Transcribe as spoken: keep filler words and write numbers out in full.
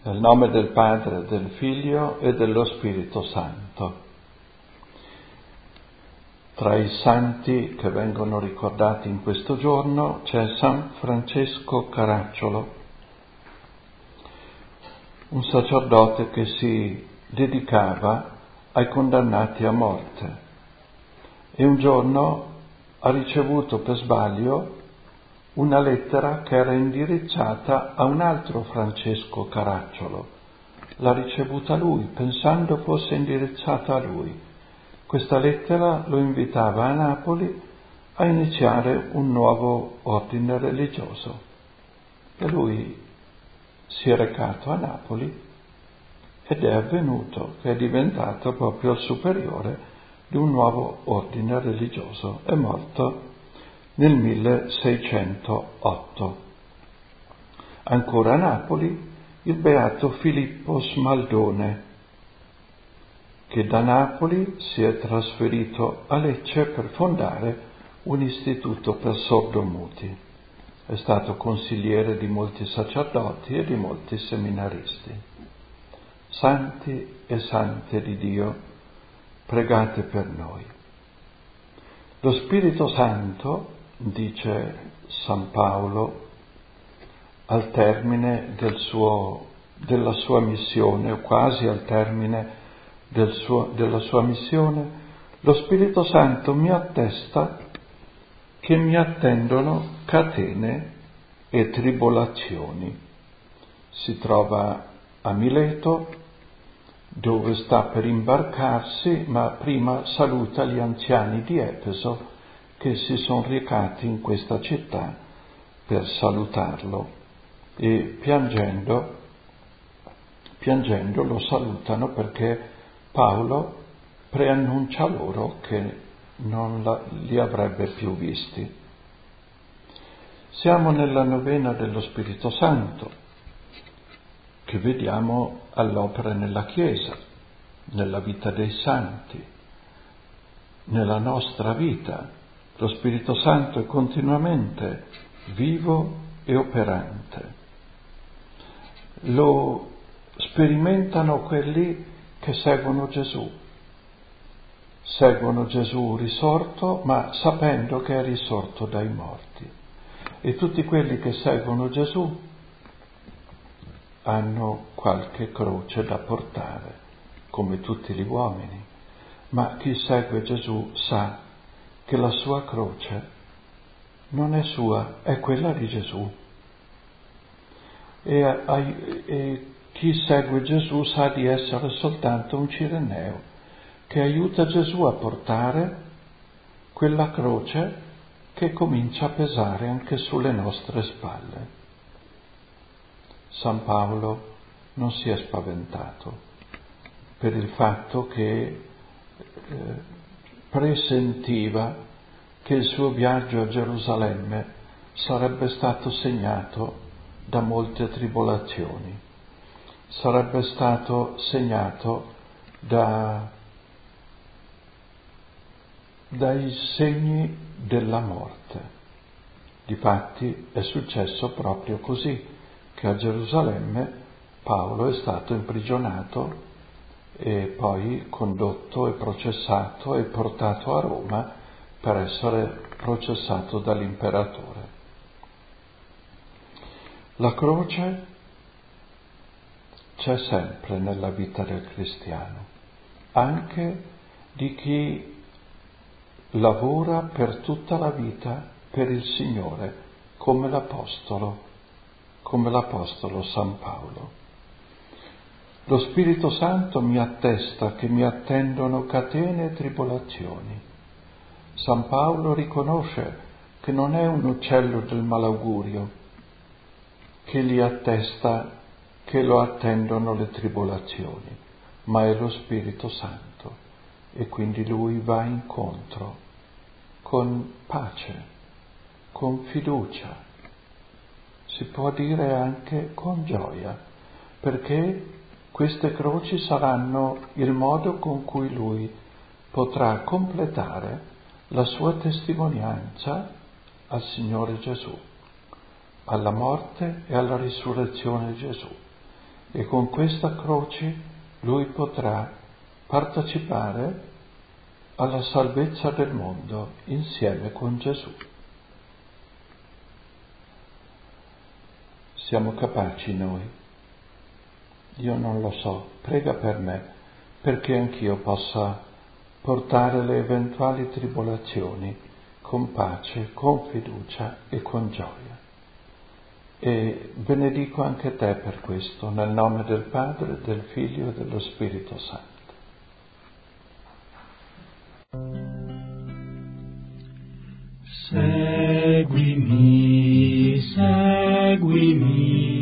Nel nome del Padre, del Figlio e dello Spirito Santo. Tra i santi che vengono ricordati in questo giorno c'è San Francesco Caracciolo, un sacerdote che si dedicava ai condannati a morte e un giorno ha ricevuto per sbaglio una lettera che era indirizzata a un altro Francesco Caracciolo. L'ha ricevuta lui, pensando fosse indirizzata a lui. Questa lettera lo invitava a Napoli a iniziare un nuovo ordine religioso. E lui si è recato a Napoli ed è avvenuto che è diventato proprio il superiore di un nuovo ordine religioso. È morto nel milleseicentotto. Ancora a Napoli il beato Filippo Smaldone, che da Napoli si è trasferito a Lecce per fondare un istituto per sordomuti. È stato consigliere di molti sacerdoti e di molti seminaristi. Santi e sante di Dio, pregate per noi. Lo Spirito Santo, dice San Paolo, al termine del suo, della sua missione, o quasi al termine del suo, della sua missione, lo Spirito Santo mi attesta che mi attendono catene e tribolazioni. Si trova a Mileto, dove sta per imbarcarsi, ma prima saluta gli anziani di Efeso che si sono recati in questa città per salutarlo e piangendo, piangendo lo salutano perché Paolo preannuncia loro che non la, li avrebbe più visti. Siamo nella novena dello Spirito Santo che vediamo all'opera nella Chiesa, nella vita dei santi, nella nostra vita. Lo Spirito Santo è continuamente vivo e operante. Lo sperimentano quelli che seguono Gesù. Seguono Gesù risorto, ma sapendo che è risorto dai morti. E tutti quelli che seguono Gesù hanno qualche croce da portare, come tutti gli uomini. Ma chi segue Gesù sa che la sua croce non è sua, è quella di Gesù. E, e chi segue Gesù sa di essere soltanto un cireneo che aiuta Gesù a portare quella croce che comincia a pesare anche sulle nostre spalle. San Paolo non si è spaventato per il fatto che eh, presentiva che il suo viaggio a Gerusalemme sarebbe stato segnato da molte tribolazioni, sarebbe stato segnato da, dai segni della morte. Difatti è successo proprio così, che a Gerusalemme Paolo è stato imprigionato e poi condotto e processato e portato a Roma per essere processato dall'imperatore. La croce c'è sempre nella vita del cristiano, anche di chi lavora per tutta la vita per il Signore, come l'Apostolo, come l'Apostolo San Paolo. Lo Spirito Santo mi attesta che mi attendono catene e tribolazioni. San Paolo riconosce che non è un uccello del malaugurio che gli attesta che lo attendono le tribolazioni, ma è lo Spirito Santo e quindi lui va incontro con pace, con fiducia, si può dire anche con gioia, perché queste croci saranno il modo con cui lui potrà completare la sua testimonianza al Signore Gesù, alla morte e alla risurrezione di Gesù. e con questa croce lui potrà partecipare alla salvezza del mondo insieme con Gesù. Siamo capaci noi? Io non lo so, prega per me, perché anch'io possa portare le eventuali tribolazioni con pace, con fiducia e con gioia. E benedico anche te per questo, nel nome del Padre, del Figlio e dello Spirito Santo. Seguimi, seguimi.